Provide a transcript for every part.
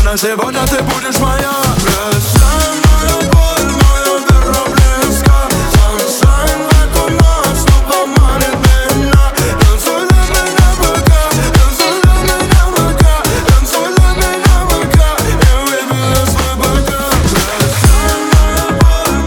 на сегодня ты будешь моя. Бросай мою боль, мою веру близко. Sunshine like у нас, снова манит меня. Танцуй для меня пока, танцуй для меня пока, танцуй для меня пока. И выбери свой бокал. Бросай мою боль.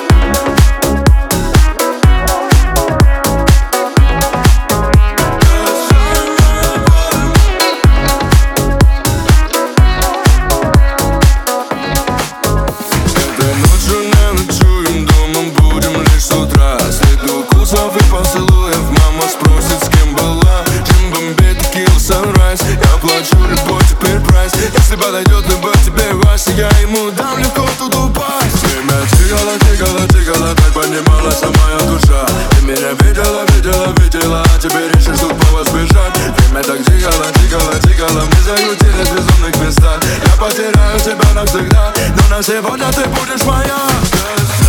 Этой ночью не ночуем, дома будем лишь с утра. След укусов и поцелуев, мама спросит, с кем была. Джин, бомбей, текила, санрайз. Я плачу, любовь теперь прайс. Если подойдет любовь тебе, Вася, я ему дам легко тут упасть. Время тикало, тикало, тикало, так поднималась моя душа. Ты меня видела, видела, видела, а теперь ищешь тут повод сбежать. Время так тикало, тикало, тикало, мы закрутились в безумных местах. Я потеряю тебя навсегда, но на сегодня ты будешь моя.